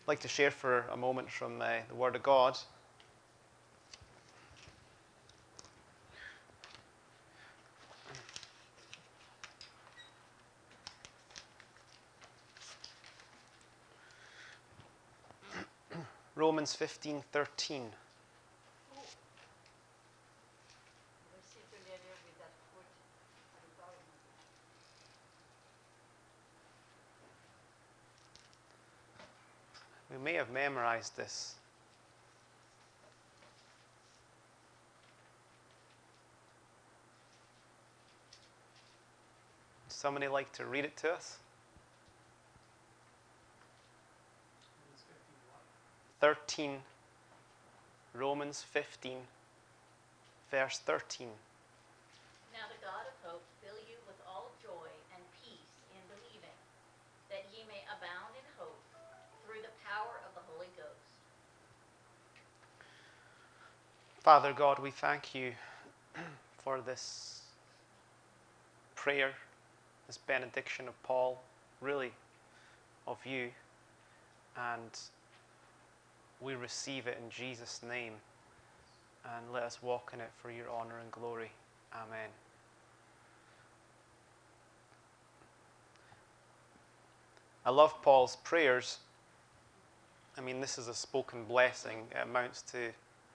I'd like to share for a moment from the Word of God. Romans 15:13. We may have memorized this. Somebody like to read it to us? 13. Romans 15, verse 13. Now the God of hope fill you with all joy and peace in believing, that ye may abound in hope through the power of the Holy Ghost. Father God, we thank you for this prayer, this benediction of Paul, really of you, and we receive it in Jesus' name, and let us walk in it for your honor and glory. Amen. I love Paul's prayers. I mean, this is a spoken blessing. It amounts to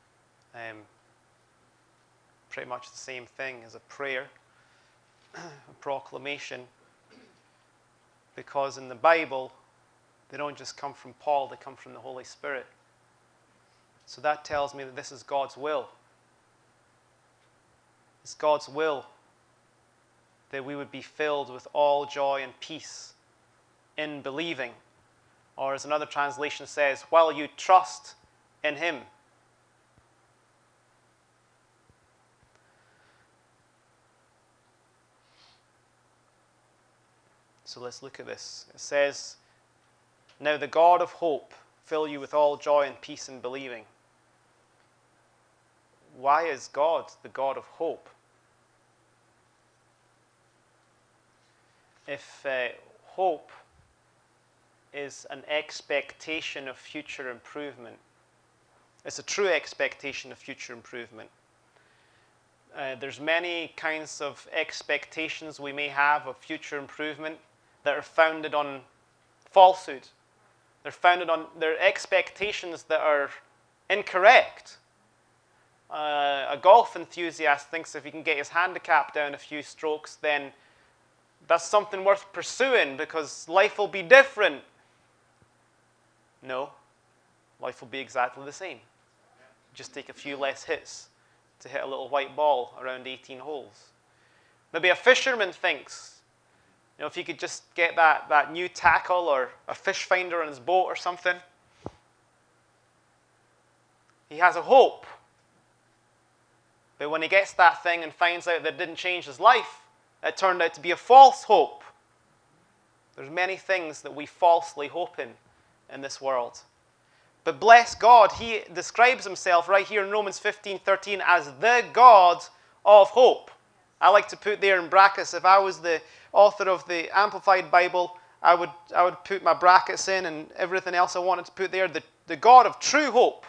pretty much the same thing as a prayer, a proclamation, because in the Bible, they don't just come from Paul, they come from the Holy Spirit. So that tells me that this is God's will. It's God's will that we would be filled with all joy and peace in believing. Or as another translation says, while you trust in Him. So let's look at this. It says, now the God of hope fill you with all joy and peace in believing. Why is God the God of hope? If hope is an expectation of future improvement, it's a true expectation of future improvement. There's many kinds of expectations we may have of future improvement that are founded on falsehood. They're expectations that are incorrect. A golf enthusiast thinks if he can get his handicap down a few strokes, then that's something worth pursuing because life will be different. No, life will be exactly the same. Just take a few less hits to hit a little white ball around 18 holes. Maybe a fisherman thinks, if he could just get that new tackle or a fish finder on his boat or something, he has a hope. But when he gets that thing and finds out that it didn't change his life, it turned out to be a false hope. There's many things that we falsely hope in this world. But bless God, He describes Himself right here in Romans 15:13 as the God of hope. I like to put there in brackets, if I was the author of the Amplified Bible, I would put my brackets in and everything else I wanted to put there, the God of true hope.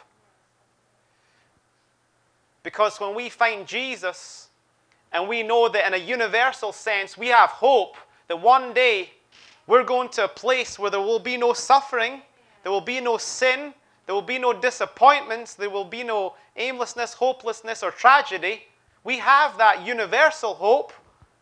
Because when we find Jesus, and we know that in a universal sense we have hope that one day we're going to a place where there will be no suffering, there will be no sin, there will be no disappointments, there will be no aimlessness, hopelessness, or tragedy. We have that universal hope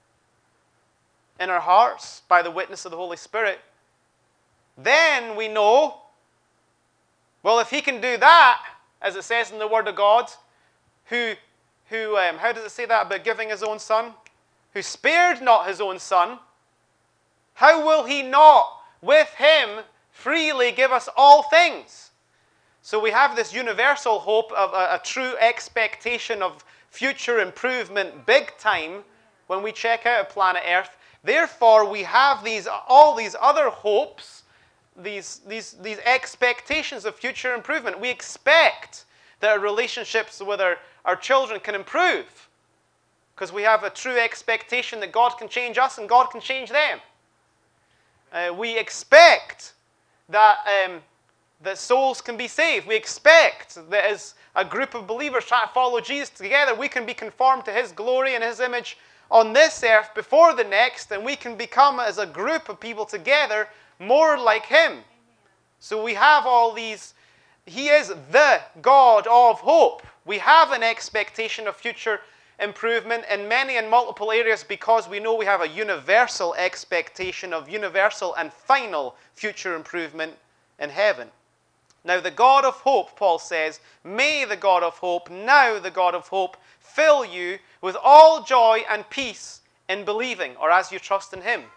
in our hearts by the witness of the Holy Spirit. Then we know, well, if He can do that, as it says in the Word of God, who how does it say that about giving His own Son? Who spared not His own Son, how will He not with Him freely give us all things? So we have this universal hope of a true expectation of future improvement big time when we check out planet Earth. Therefore, we have all these other hopes, these expectations of future improvement. We expect that our relationships with our children can improve because we have a true expectation that God can change us and God can change them. We expect that that souls can be saved. We expect that as a group of believers trying to follow Jesus together, we can be conformed to His glory and His image on this earth before the next, and we can become, as a group of people together, more like Him. Amen. So we have all these. He is the God of hope. We have an expectation of future improvement in many and multiple areas because we know we have a universal expectation of universal and final future improvement in heaven. Now the God of hope, Paul says, may the God of hope, now the God of hope, fill you with all joy and peace in believing, or as you trust in Him.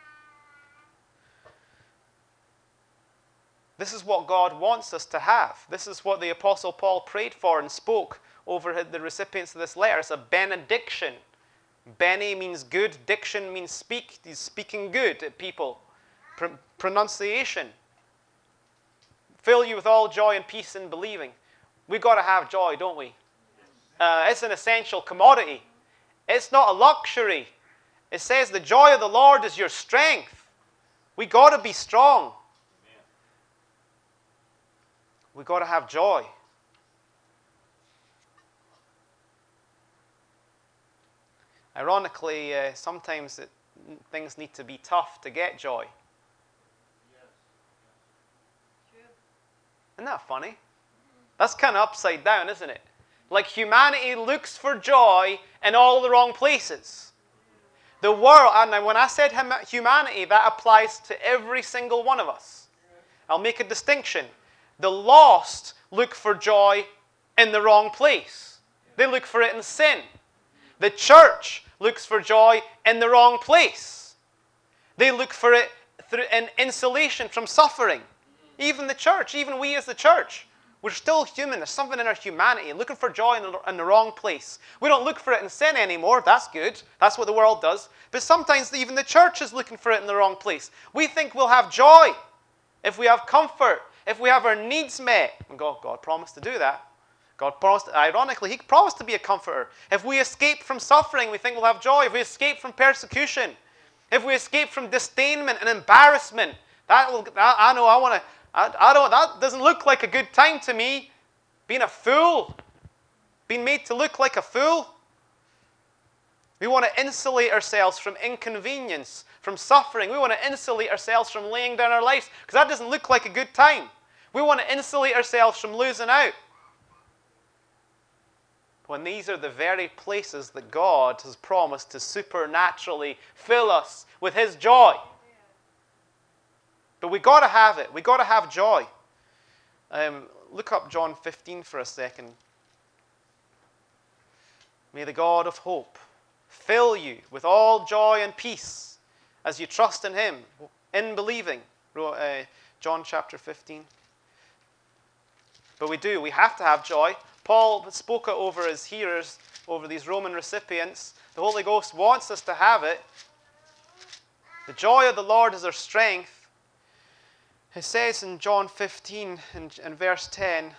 This is what God wants us to have. This is what the Apostle Paul prayed for and spoke over the recipients of this letter. It's a benediction. Bene means good. Diction means speak. He's speaking good at people. Pronunciation. Fill you with all joy and peace in believing. We've got to have joy, don't we? It's an essential commodity. It's not a luxury. It says the joy of the Lord is your strength. We've got to be strong. We've got to have joy. Ironically, sometimes things need to be tough to get joy. Isn't that funny? That's kind of upside down, isn't it? Like humanity looks for joy in all the wrong places. The world, and when I said humanity, that applies to every single one of us. I'll make a distinction. The lost look for joy in the wrong place. They look for it in sin. The church looks for joy in the wrong place. They look for it in insulation from suffering. Even the church, even we as the church, we're still human. There's something in our humanity, looking for joy in the wrong place. We don't look for it in sin anymore. That's good. That's what the world does. But sometimes even the church is looking for it in the wrong place. We think we'll have joy if we have comfort, if we have our needs met. And God promised to do that. God promised, ironically, He promised to be a comforter. If we escape from suffering, we think we'll have joy. If we escape from persecution, if we escape from disdainment and embarrassment, that doesn't look like a good time to me. Being a fool, being made to look like a fool. We want to insulate ourselves from inconvenience, from suffering. We want to insulate ourselves from laying down our lives because that doesn't look like a good time. We want to insulate ourselves from losing out. When these are the very places that God has promised to supernaturally fill us with His joy. But we've got to have it. We've got to have joy. Look up John 15 for a second. May the God of hope fill you with all joy and peace as you trust in Him, in believing. John chapter 15. But we have to have joy. Paul spoke it over his hearers, over these Roman recipients. The Holy Ghost wants us to have it. The joy of the Lord is our strength. It says in John 15 and verse 10.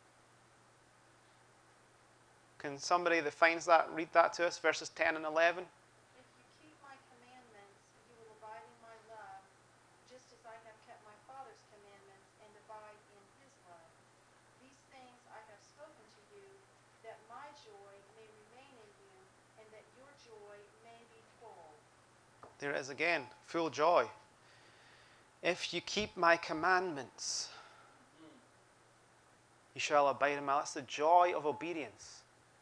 Can somebody that finds that read that to us, verses 10 and 11? If you keep my commandments, you will abide in my love, just as I have kept my Father's commandments and abide in His love. These things I have spoken to you, that my joy may remain in you, and that your joy may be full. There it is again, full joy. If you keep my commandments, you shall abide in my love. That's the joy of obedience.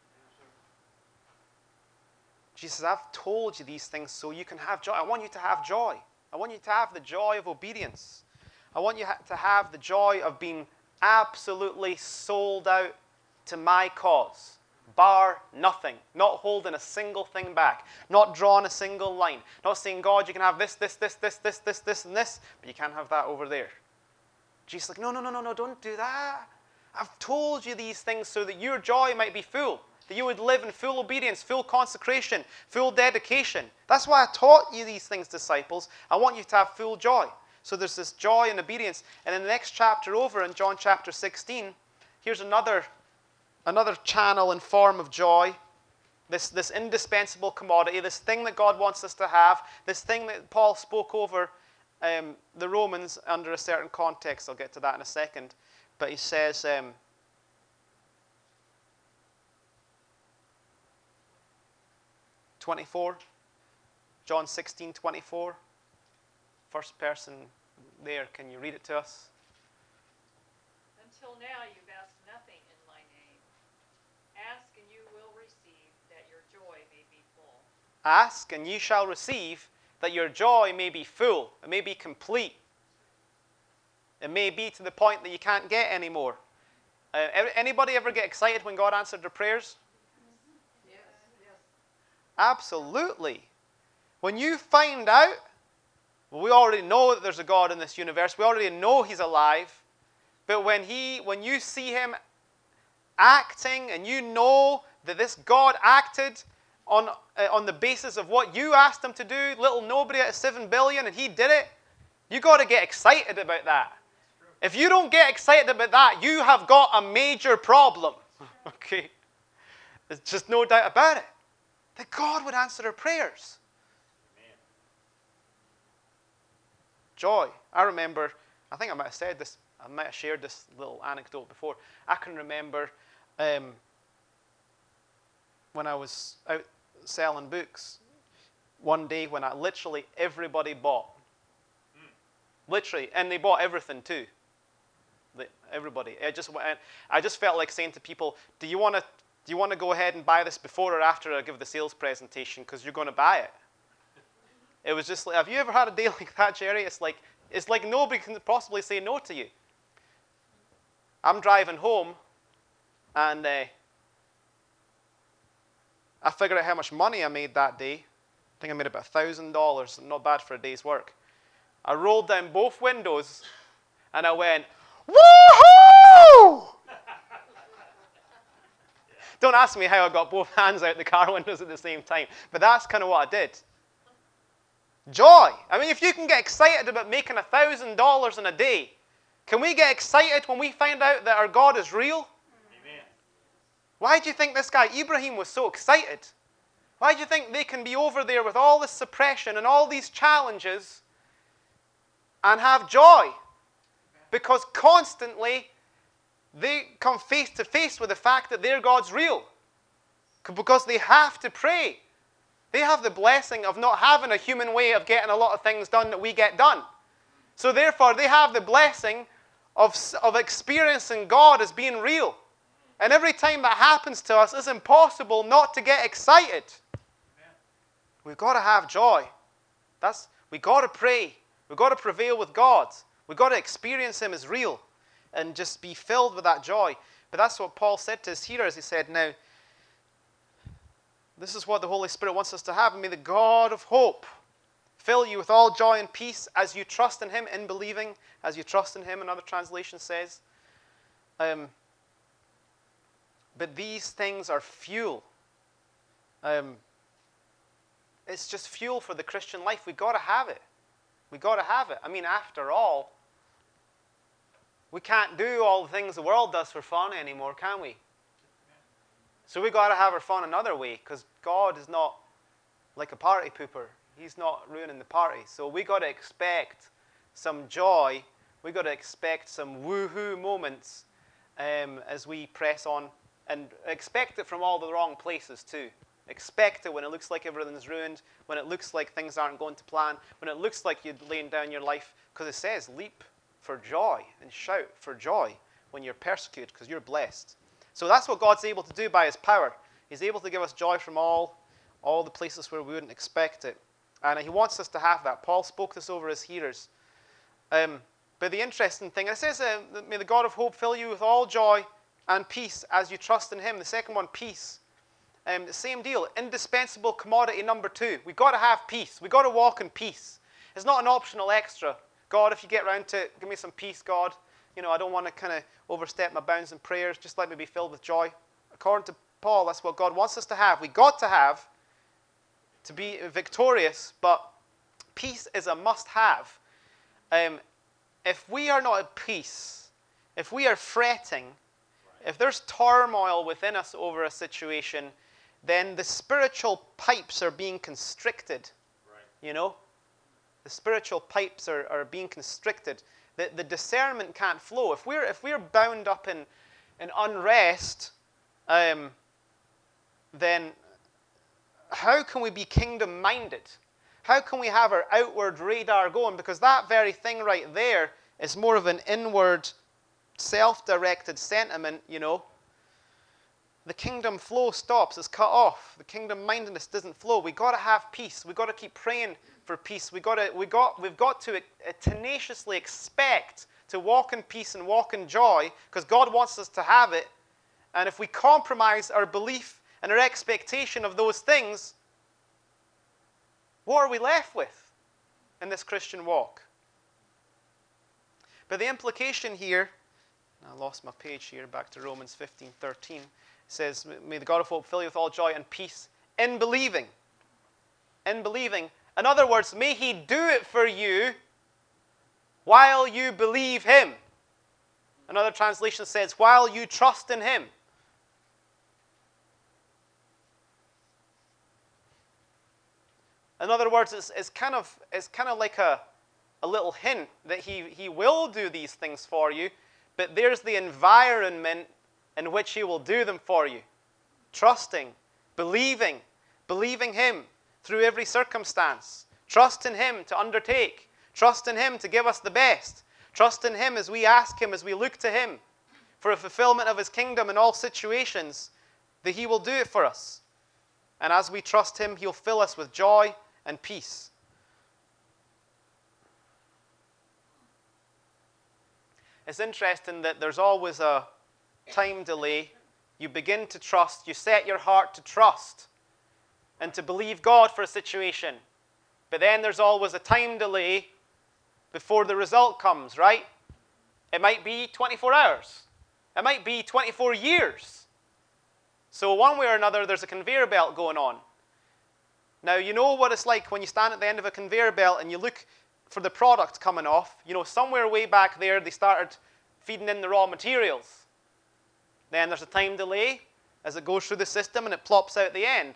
Jesus, I've told you these things so you can have joy. I want you to have joy. I want you to have the joy of obedience. I want you to have the joy of being absolutely sold out to my cause, bar nothing, not holding a single thing back, not drawing a single line, not saying, God, you can have this, and this, but you can't have that over there. Jesus is like, no, don't do that. I've told you these things so that your joy might be full. That you would live in full obedience, full consecration, full dedication. That's why I taught you these things, disciples. I want you to have full joy. So there's this joy and obedience. And in the next chapter over, in John chapter 16, here's another channel and form of joy. This indispensable commodity, this thing that God wants us to have, this thing that Paul spoke over the Romans under a certain context. I'll get to that in a second. But he says, 24, John 16:24. First person there, can you read it to us? Until now you've asked nothing in my name. Ask and you will receive, that your joy may be full. Ask and ye shall receive, that your joy may be full, it may be complete. It may be to the point that you can't get any more. Anybody ever get excited when God answered their prayers? Yes. Absolutely. When you find out, well, we already know that there's a God in this universe. We already know He's alive. But when you see Him acting, and you know that this God acted on the basis of what you asked Him to do, little nobody out of 7 billion, and He did it, you got to get excited about that. If you don't get excited about that, you have got a major problem. Okay? There's just no doubt about it. That God would answer our prayers. Amen. Joy. I remember, I think I might have said this, I might have shared this little anecdote before. I can remember when I was out selling books, one day when literally everybody bought. Literally, and they bought everything too. Everybody. I just felt like saying to people, do you want to go ahead and buy this before or after I give the sales presentation, because you're going to buy it? It was just like, have you ever had a day like that, Jerry? It's like nobody can possibly say no to you. I'm driving home, and I figured out how much money I made that day. I think I made about $1,000, not bad for a day's work. I rolled down both windows, and I went, woohoo! Don't ask me how I got both hands out the car windows at the same time, but that's kind of what I did. Joy. I mean, if you can get excited about making $1,000 in a day, can we get excited when we find out that our God is real? Amen. Why do you think this guy Ibrahim was so excited? Why do you think they can be over there with all this suppression and all these challenges and have joy? Because constantly they come face to face with the fact that their God's real. Because they have to pray. They have the blessing of not having a human way of getting a lot of things done that we get done. So therefore they have the blessing of experiencing God as being real. And every time that happens to us, it's impossible not to get excited. We've got to have joy. We've got to pray. We've got to prevail with God. We've got to experience Him as real and just be filled with that joy. But that's what Paul said to his hearers. He said, now, this is what the Holy Spirit wants us to have. And may the God of hope fill you with all joy and peace as you trust in Him in believing, as you trust in Him, another translation says. But these things are fuel. It's just fuel for the Christian life. We've got to have it. We've got to have it. I mean, after all, we can't do all the things the world does for fun anymore, can we? So we've got to have our fun another way, because God is not like a party pooper. He's not ruining the party. So we've got to expect some joy. We've got to expect some woohoo moments as we press on. And expect it from all the wrong places too. Expect it when it looks like everything's ruined, when it looks like things aren't going to plan, when it looks like you're laying down your life. Because it says, leap for joy and shout for joy when you're persecuted, because you're blessed. So that's what God's able to do by His power. He's able to give us joy from all the places where we wouldn't expect it. And He wants us to have that. Paul spoke this over his hearers. But the interesting thing, it says, may the God of hope fill you with all joy and peace as you trust in Him. The second one, peace. The same deal. Indispensable commodity number 2. We've got to have peace. We've got to walk in peace. It's not an optional extra. God, if you get around to it, give me some peace, God. You know, I don't want to kind of overstep my bounds in prayers. Just let me be filled with joy. According to Paul, that's what God wants us to have. We've got to have to be victorious, but peace is a must-have. If we are not at peace, if we are fretting, if there's turmoil within us over a situation, then the spiritual pipes are being constricted. Right. You know? the spiritual pipes are being constricted. The discernment can't flow. If we're bound up in unrest, then how can we be kingdom-minded? How can we have our outward radar going? Because that very thing right there is more of an inward, self-directed sentiment, you know. The kingdom flow stops, it's cut off. The kingdom-mindedness doesn't flow. We've got to have peace. We've got to keep praying for peace. We've got to tenaciously expect to walk in peace and walk in joy, because God wants us to have it. And if we compromise our belief and our expectation of those things, what are we left with in this Christian walk? But the implication here, I lost my page here, back to Romans 15:13, says, may the God of hope fill you with all joy and peace in believing. In believing. In other words, may He do it for you while you believe Him. Another translation says, while you trust in Him. In other words, it's kind of like a little hint that he will do these things for you, but there's the environment in which He will do them for you. Trusting, believing Him through every circumstance. Trust in Him to undertake. Trust in Him to give us the best. Trust in Him as we ask Him, as we look to Him for a fulfillment of His kingdom in all situations, that He will do it for us. And as we trust Him, He'll fill us with joy and peace. It's interesting that there's always a time delay. You begin to trust, you set your heart to trust and to believe God for a situation. But then there's always a time delay before the result comes, right? It might be 24 hours. It might be 24 years. So one way or another, there's a conveyor belt going on. Now, you know what it's like when you stand at the end of a conveyor belt and you look for the product coming off. You know, somewhere way back there, they started feeding in the raw materials. Then there's a time delay as it goes through the system and it plops out at the end.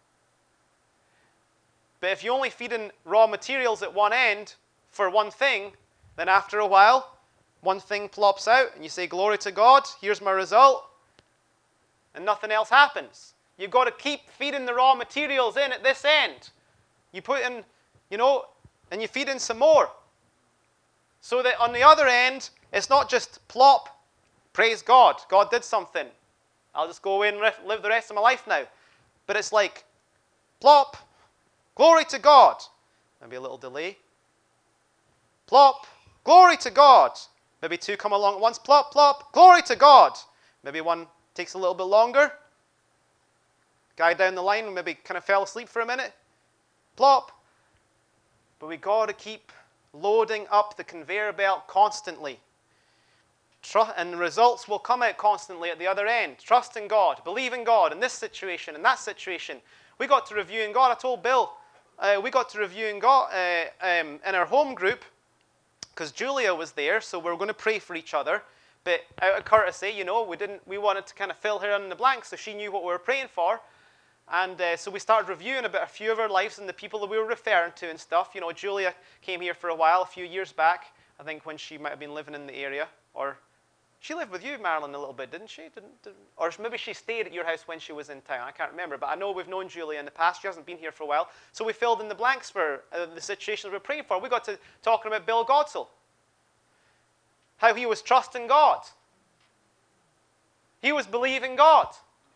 But if you only feed in raw materials at one end for one thing, then after a while, one thing plops out and you say, glory to God, here's my result, and nothing else happens. You've got to keep feeding the raw materials in at this end. You put in, you know, and you feed in some more. So that on the other end, it's not just plop, praise God, God did something. I'll just go away and live the rest of my life now. But it's like, plop, glory to God. Maybe a little delay. Plop, glory to God. Maybe two come along at once, plop, plop, glory to God. Maybe one takes a little bit longer. Guy down the line maybe kind of fell asleep for a minute. Plop. But we got to keep loading up the conveyor belt constantly. And the results will come out constantly at the other end. Trust in God, believe in God in this situation, in that situation. We got to review in God. I told Bill, we got to review in God in our home group because Julia was there, so we were going to pray for each other. But out of courtesy, you know, we wanted to kind of fill her in the blanks so she knew what we were praying for. And so we started reviewing about a few of our lives and the people that we were referring to and stuff. You know, Julia came here for a while, a few years back, I think when she might have been living in the area. Or she lived with you, Marilyn, a little bit, didn't she? Or maybe she stayed at your house when she was in town. I can't remember. But I know we've known Julia in the past. She hasn't been here for a while. So we filled in the blanks for the situations we're praying for. We got to talking about Bill Godsell. How he was trusting God. He was believing God.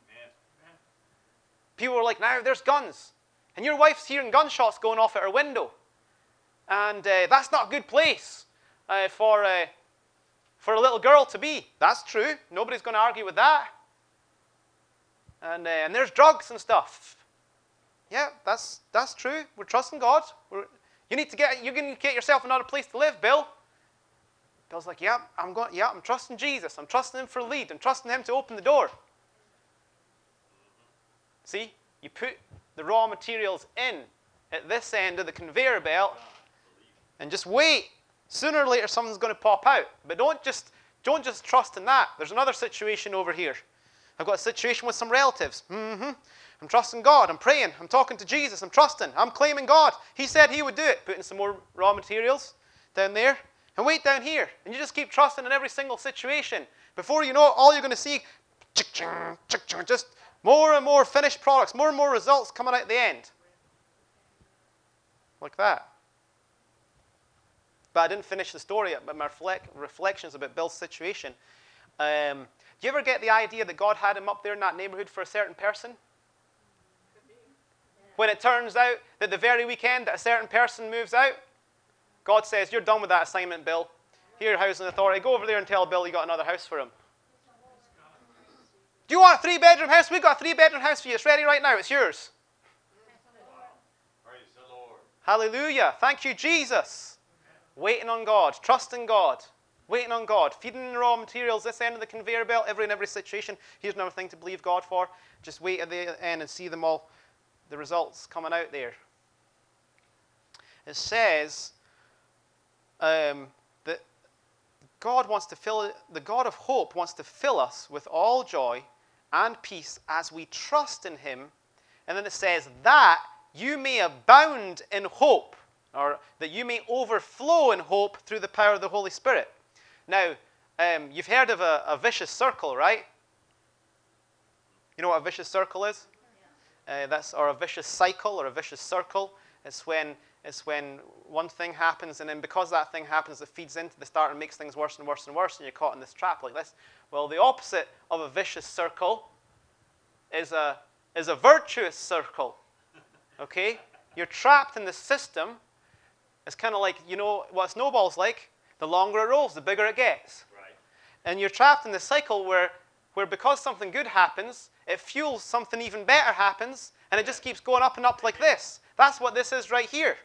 People were like, now there's guns. And your wife's hearing gunshots going off at her window. And that's not a good place for a little girl to be. That's true. Nobody's going to argue with that. And there's drugs and stuff. Yeah, that's true. We're trusting God. You can get yourself another place to live, Bill. Bill's like, I'm trusting Jesus. I'm trusting Him for lead. I'm trusting Him to open the door. See, you put the raw materials in at this end of the conveyor belt and just wait. Sooner or later, something's going to pop out. But don't just trust in that. There's another situation over here. I've got a situation with some relatives. I'm trusting God. I'm praying. I'm talking to Jesus. I'm trusting. I'm claiming God. He said he would do it. Putting some more raw materials down there. And wait down here. And you just keep trusting in every single situation. Before you know it, all you're going to see, just more and more finished products, more and more results coming out at the end. Like that. But I didn't finish the story yet, but my reflections about Bill's situation. Do you ever get the idea that God had him up there in that neighborhood for a certain person? When it turns out that the very weekend that a certain person moves out, God says, you're done with that assignment, Bill. Here, housing authority, go over there and tell Bill you got another house for him. Do you want a 3-bedroom house? We've got a 3-bedroom house for you. It's ready right now. It's yours. Praise the Lord. Hallelujah. Thank you, Jesus. Waiting on God. Trusting God. Waiting on God. Feeding the raw materials this end of the conveyor belt, in every situation. Here's another thing to believe God for. Just wait at the end and see them all, the results coming out there. It says that God wants to the God of hope wants to fill us with all joy and peace as we trust in him. And then it says that you may abound in hope, or that you may overflow in hope through the power of the Holy Spirit. Now, you've heard of a vicious circle, right? You know what a vicious circle is? Or a vicious cycle, or a vicious circle. It's when one thing happens, and then because that thing happens, it feeds into the start and makes things worse and worse and worse, and you're caught in this trap like this. Well, the opposite of a vicious circle is a virtuous circle. Okay? You're trapped in the system. It's kind of like, you know what a snowball's like? The longer it rolls, the bigger it gets. Right. And you're trapped in the cycle where because something good happens, it fuels something even better happens, and it just keeps going up and up like this. That's what this is right here.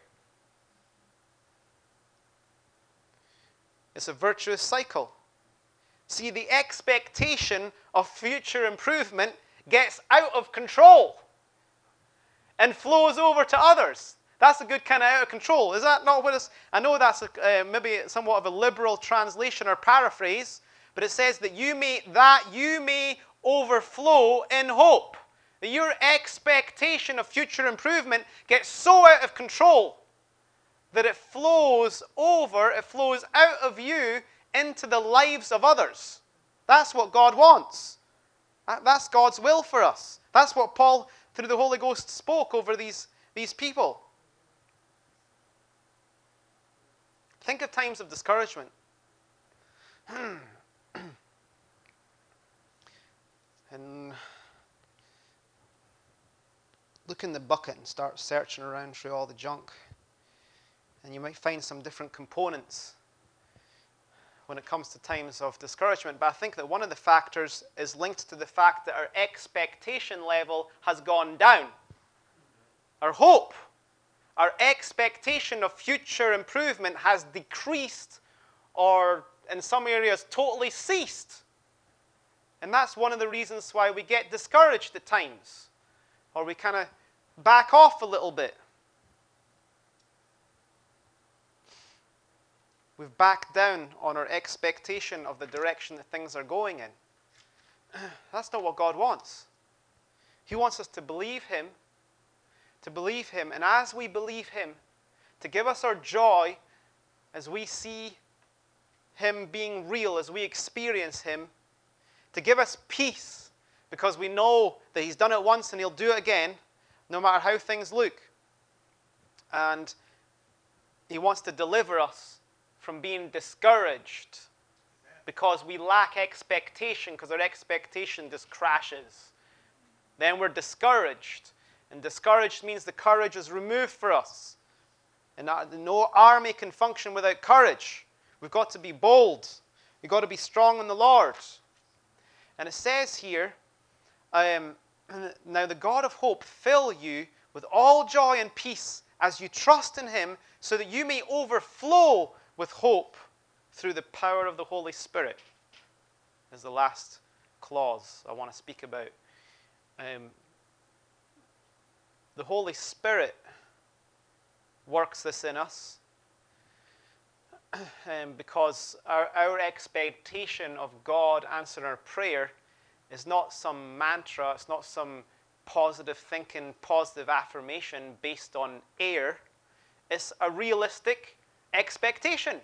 It's a virtuous cycle. See, the expectation of future improvement gets out of control and flows over to others. That's a good kind of out of control. Is that not what it's... I know that's maybe somewhat of a liberal translation or paraphrase, but it says that you may overflow in hope. That your expectation of future improvement gets so out of control that it flows over, it flows out of you into the lives of others. That's what God wants. That's God's will for us. That's what Paul, through the Holy Ghost, spoke over these people. Think of times of discouragement. And look in the bucket and start searching around through all the junk. And you might find some different components when it comes to times of discouragement. But I think that one of the factors is linked to the fact that our expectation level has gone down. Our hope, our expectation of future improvement has decreased, or in some areas totally ceased. And that's one of the reasons why we get discouraged at times, or we kind of back off a little bit. We've backed down on our expectation of the direction that things are going in. That's not what God wants. He wants us to believe Him, and as we believe Him, to give us our joy as we see Him being real, as we experience Him, to give us peace, because we know that He's done it once and He'll do it again, no matter how things look. And He wants to deliver us from being discouraged because we lack expectation, because our expectation just crashes. Then we're discouraged. And discouraged means the courage is removed for us. And no army can function without courage. We've got to be bold. We've got to be strong in the Lord. And it says here, now the God of hope fill you with all joy and peace as you trust in Him, so that you may overflow with hope through the power of the Holy Spirit. Is the last clause I want to speak about. The Holy Spirit works this in us because our expectation of God answering our prayer is not some mantra, it's not some positive thinking, positive affirmation based on air. It's a realistic expectation.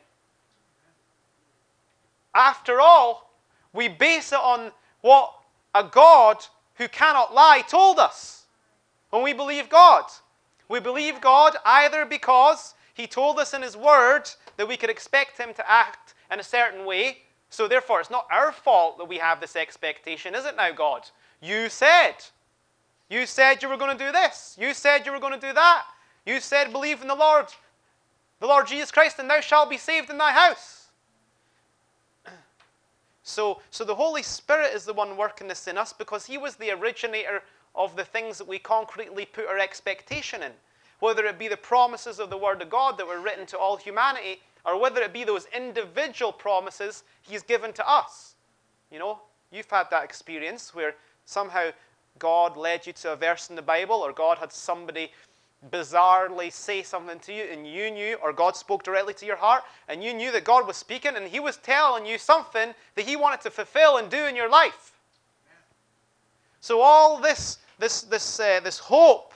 After all, we base it on what a God who cannot lie told us. When we believe God, we believe God either because He told us in His Word that we could expect Him to act in a certain way, so therefore it's not our fault that we have this expectation, is it now, God? You said you were going to do this. You said you were going to do that. You said believe in the Lord Jesus Christ, and thou shalt be saved in thy house. So the Holy Spirit is the one working this in us because He was the originator of the things that we concretely put our expectation in. Whether it be the promises of the Word of God that were written to all humanity, or whether it be those individual promises He's given to us. You know, you've had that experience where somehow God led you to a verse in the Bible, or God had somebody bizarrely say something to you and you knew, or God spoke directly to your heart and you knew that God was speaking and He was telling you something that He wanted to fulfill and do in your life. So all this hope,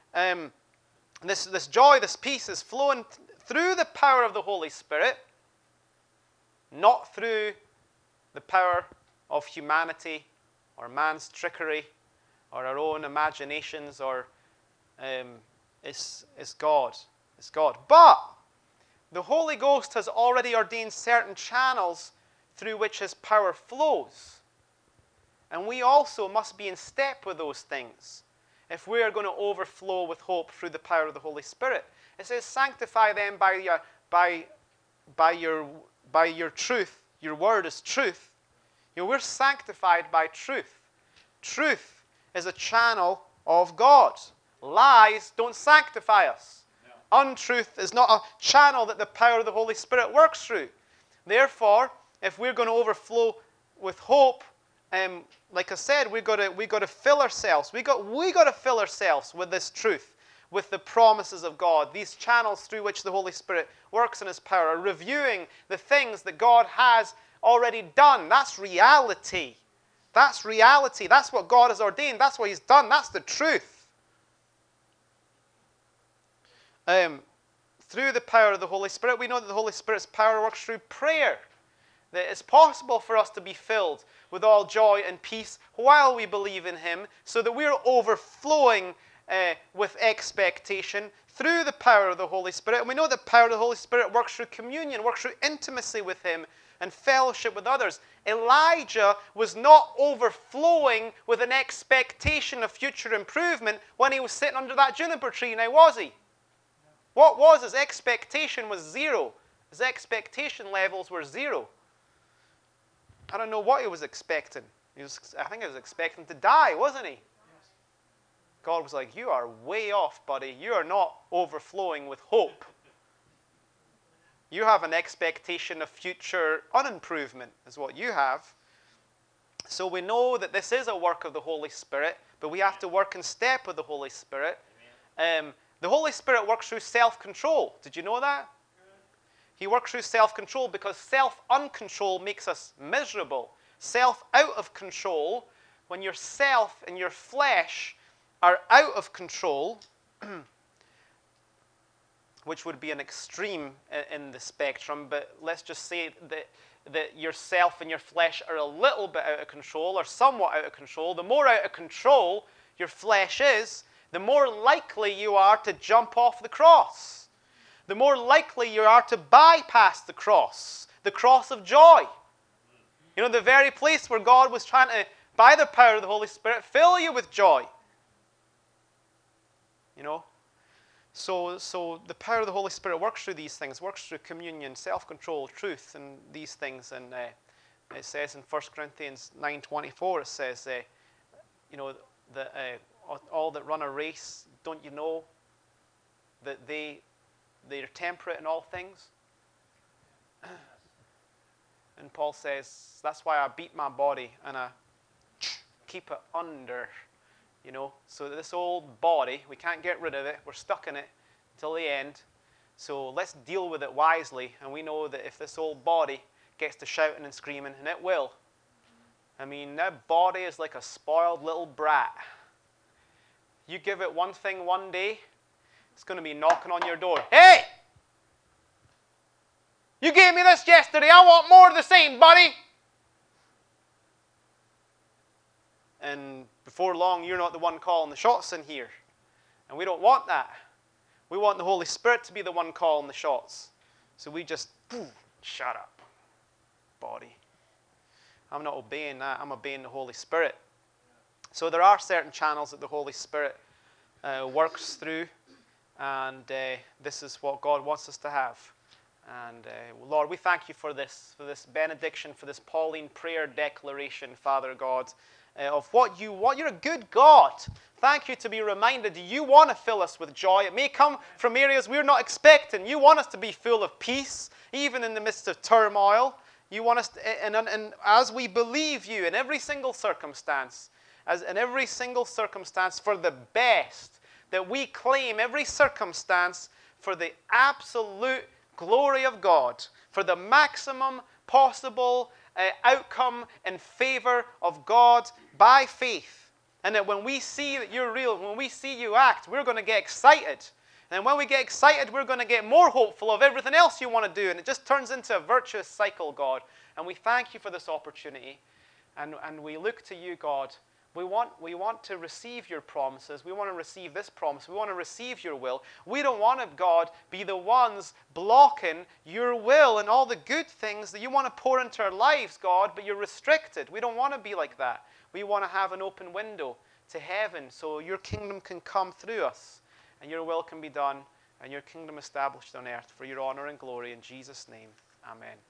this joy, this peace is flowing through the power of the Holy Spirit, not through the power of humanity or man's trickery or our own imaginations, or it's God. It's God. But the Holy Ghost has already ordained certain channels through which His power flows. And we also must be in step with those things if we are going to overflow with hope through the power of the Holy Spirit. It says, sanctify them by your truth. Your word is truth. You know, we're sanctified by truth. Truth is a channel of God. Lies don't sanctify us. No. Untruth is not a channel that the power of the Holy Spirit works through. Therefore, if we're going to overflow with hope, like I said, we got to fill ourselves. We got to fill ourselves with this truth, with the promises of God. These channels through which the Holy Spirit works in His power, reviewing the things that God has already done. That's reality. That's reality. That's what God has ordained. That's what He's done. That's the truth. Through the power of the Holy Spirit, we know that the Holy Spirit's power works through prayer. That it's possible for us to be filled with all joy and peace while we believe in Him, so that we're overflowing with expectation through the power of the Holy Spirit. And we know the power of the Holy Spirit works through communion, works through intimacy with Him and fellowship with others. Elijah was not overflowing with an expectation of future improvement when he was sitting under that juniper tree, now was he? What was his expectation? Was zero. His expectation levels were zero. I don't know what he was expecting. I think he was expecting to die, wasn't he? Yes. God was like, you are way off, buddy. You are not overflowing with hope. You have an expectation of future unimprovement, is what you have. So we know that this is a work of the Holy Spirit, but we have to work in step with the Holy Spirit. The Holy Spirit works through self-control. Did you know that? He works through self-control because self-uncontrol makes us miserable. Self-out of control, when yourself and your flesh are out of control, which would be an extreme in the spectrum, but let's just say that yourself and your flesh are a little bit out of control or somewhat out of control. The more out of control your flesh is, the more likely you are to jump off the cross. The more likely you are to bypass the cross of joy. You know, the very place where God was trying to, by the power of the Holy Spirit, fill you with joy. You know? So the power of the Holy Spirit works through these things, works through communion, self-control, truth, and these things. And it says in 1 Corinthians 9:24, it says, you know, that all that run a race, don't you know that they're temperate in all things? And Paul says, that's why I beat my body and I keep it under, you know. So this old body, we can't get rid of it. We're stuck in it until the end. So let's deal with it wisely. And we know that if this old body gets to shouting and screaming, and it will, I mean, that body is like a spoiled little brat. You give it one thing one day, it's going to be knocking on your door. Hey! You gave me this yesterday. I want more of the same, buddy. And before long, you're not the one calling the shots in here. And we don't want that. We want the Holy Spirit to be the one calling the shots. So we just, shut up, body. I'm not obeying that. I'm obeying the Holy Spirit. So there are certain channels that the Holy Spirit works through. And this is what God wants us to have. And Lord, we thank you for this benediction, for this Pauline prayer declaration, Father God, of what you want. You're a good God. Thank you to be reminded you want to fill us with joy. It may come from areas we're not expecting. You want us to be full of peace, even in the midst of turmoil. You want us to, and as we believe you in every single circumstance, for the best, that we claim every circumstance for the absolute glory of God, for the maximum possible outcome in favor of God by faith. And that when we see that you're real, when we see you act, we're going to get excited. And when we get excited, we're going to get more hopeful of everything else you want to do. And it just turns into a virtuous cycle, God. And we thank you for this opportunity. And we look to you, God. We want to receive your promises. We want to receive this promise. We want to receive your will. We don't want to, God, be the ones blocking your will and all the good things that you want to pour into our lives, God, but you're restricted. We don't want to be like that. We want to have an open window to heaven so your kingdom can come through us and your will can be done and your kingdom established on earth for your honor and glory. In Jesus' name, amen.